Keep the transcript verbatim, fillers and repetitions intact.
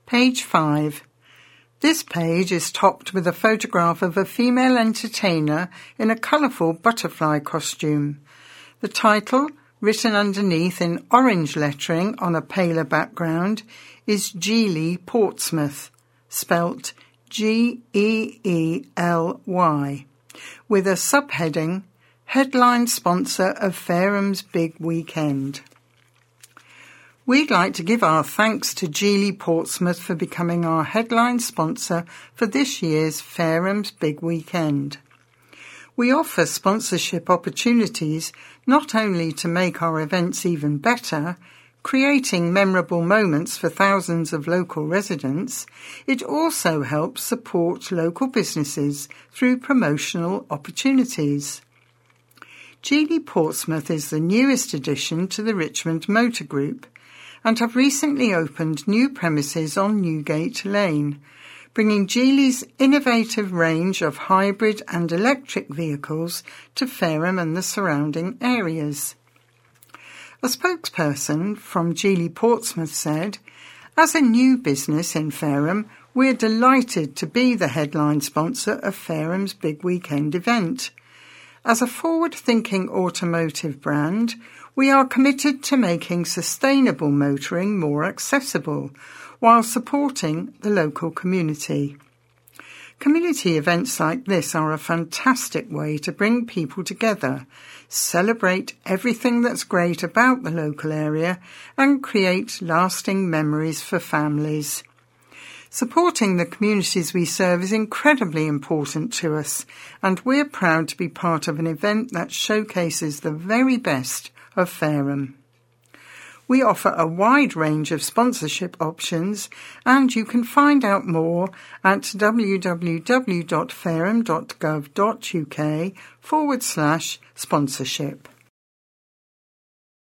Page five. This page is topped with a photograph of a female entertainer in a colourful butterfly costume. The title, written underneath in orange lettering on a paler background, is Geely Portsmouth, spelt G E E L Y, with a subheading, Headline Sponsor of Fairham's Big Weekend. We'd like to give our thanks to Geely Portsmouth for becoming our headline sponsor for this year's Fairham's Big Weekend. We offer sponsorship opportunities not only to make our events even better, creating memorable moments for thousands of local residents, it also helps support local businesses through promotional opportunities. Geely Portsmouth is the newest addition to the Richmond Motor Group and have recently opened new premises on Newgate Lane, bringing Geely's innovative range of hybrid and electric vehicles to Fareham and the surrounding areas. A spokesperson from Geely Portsmouth said, "As a new business in Fareham, we're delighted to be the headline sponsor of Fairham's Big Weekend event. As a forward-thinking automotive brand, we are committed to making sustainable motoring more accessible while supporting the local community. Community events like this are a fantastic way to bring people together, celebrate everything that's great about the local area, and create lasting memories for families. Supporting the communities we serve is incredibly important to us, and we're proud to be part of an event that showcases the very best of Fareham. We offer a wide range of sponsorship options, and you can find out more at w w w dot fareham dot gov dot u k forward slash sponsorship.